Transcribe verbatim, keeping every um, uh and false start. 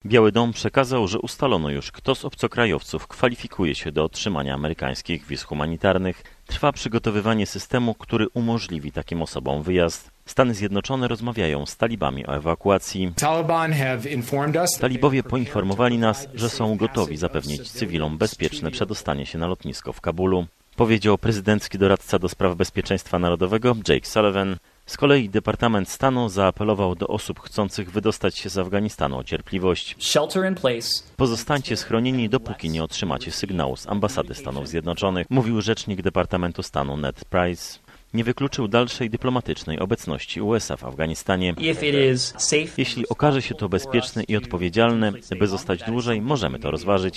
Biały Dom przekazał, że ustalono już, kto z obcokrajowców kwalifikuje się do otrzymania amerykańskich wiz humanitarnych. Trwa przygotowywanie systemu, który umożliwi takim osobom wyjazd. Stany Zjednoczone rozmawiają z talibami o ewakuacji. Talibowie poinformowali nas, że są gotowi zapewnić cywilom bezpieczne przedostanie się na lotnisko w Kabulu, powiedział prezydencki doradca do spraw bezpieczeństwa narodowego Jake Sullivan. Z kolei Departament Stanu zaapelował do osób chcących wydostać się z Afganistanu o cierpliwość. Pozostańcie schronieni, dopóki nie otrzymacie sygnału z ambasady Stanów Zjednoczonych, mówił rzecznik Departamentu Stanu Ned Price. Nie wykluczył dalszej dyplomatycznej obecności U S A w Afganistanie. Jeśli okaże się to bezpieczne i odpowiedzialne, by zostać dłużej, możemy to rozważyć.